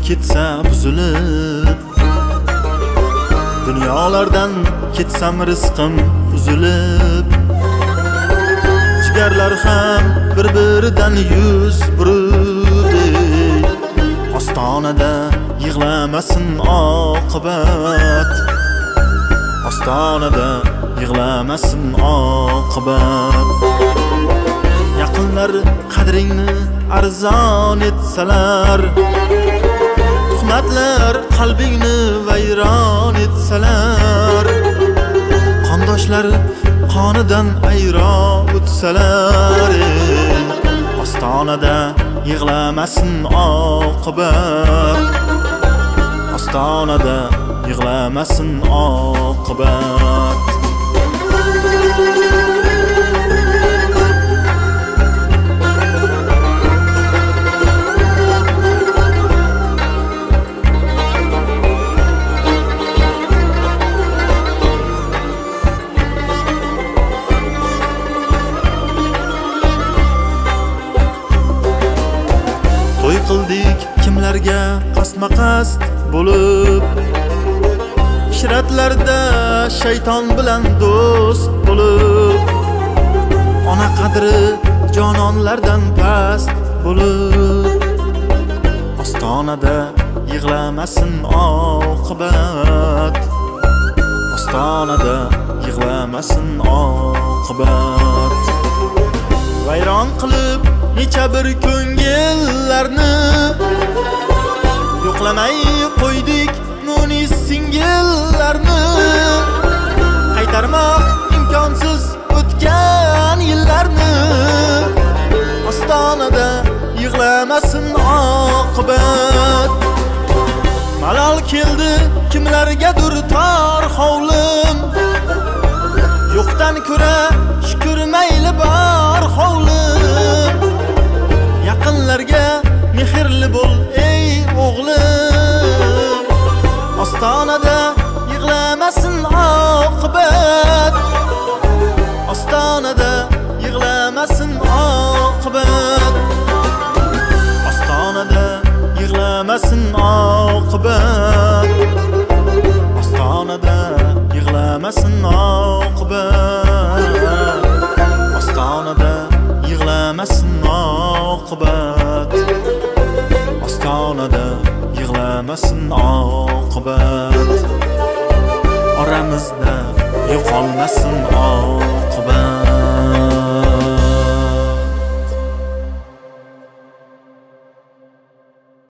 ketsa buzilib, dunyolardan ketsam rizqim uzilib, jigarlar ham bir-biridan yuz burdi. Ostonada yig'lamasin oqibat, ostonada yig'lamasin oqibat. Yaqinlar qadringni arzon etsalar, tuhmatlar qalbingni vayron etsalar, qondoshlar qonidan ayron o'tsalar, ostonada yig'lamasin oqibat, ostonada yig'lamasin oqibat. To'y qildik kimlarga qasma-qasd bo'lib, ishratlarda shayton bilan do'st bo'lib, ona qadri jononlardan past bo'lib, ostonada yig'lamasin oqibat, ostonada yig'lamasin oqibat. Vayron qilib necha bir ko'ngillarni, yo'qlamay qo'ydik munis singillarni, qaytarmoq imkonsiz o'tgan yillarni, ostonada yig'lamasin oqibat. Malol keldi kimlargadir tor hovlim, yo'qdan ko'ra shukr mayli bor hovlim. Yaqinlarga mehrli bo'l ey o'g'lim, ostonada yig'lamasin oqibat, ostonada yig'lamasin oqibat, ostonada yig'lamasin oqibat, ostonada yig'lamasin oqibat, ostonada yig'lamasin oqibat, ostonada yig'lamasin oqibat, oramizda yo'qolmasin oqibat.